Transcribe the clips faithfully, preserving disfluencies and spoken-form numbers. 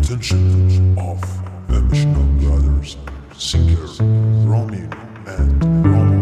attention of the Mishnan brothers, singer Romy and Romo.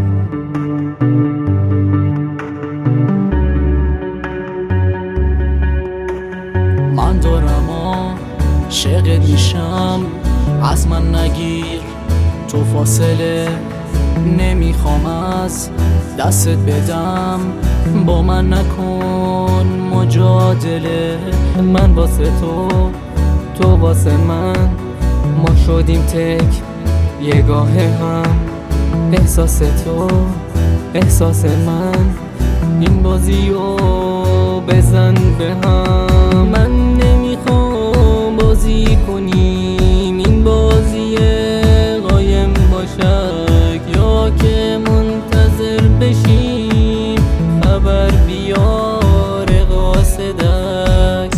من دارم عاشقت میشم، از من نگیر تو فاصله، نمیخوام از دستت بدم، با من نکن مجادله. من واسه تو، تو واسه من، ما شدیم تک یگاه هم. احساس تو، احساس من، این بازیو بزن به هم. من نمیخوام بازی کنیم این بازی قایم باشد، یا که منتظر بشیم خبر بیار قاصدک.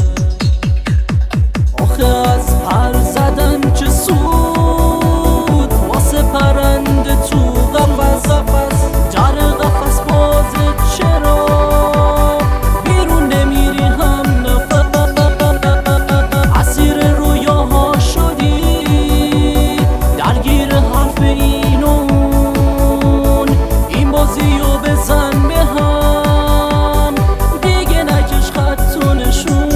آخه از پر زدن چه سود، واسه پرنده تو قفس قفس، در قفس بازه چرا بیرون نمیری هم نفس. اسیر رویاها شدی، درگیر حرف این و اون، این بازیو بزن به هم، دیگه نکش خط و نشون.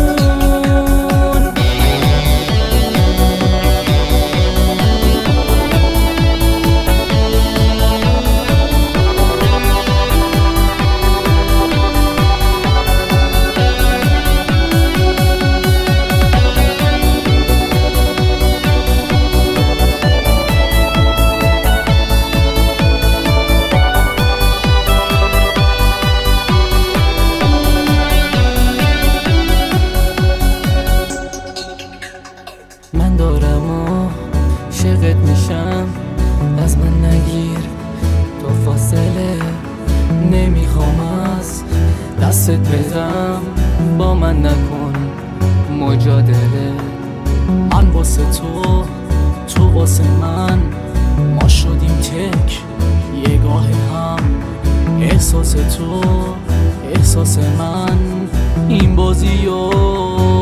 من دارم عاشقت میشم، از من نگیر تو فاصله، نمیخوام از دستت بدم، با من نکن مجادله. من واسه تو، تو واسه من، ما شدیم تک یگاه هم. احساس تو، احساس من، این بازیو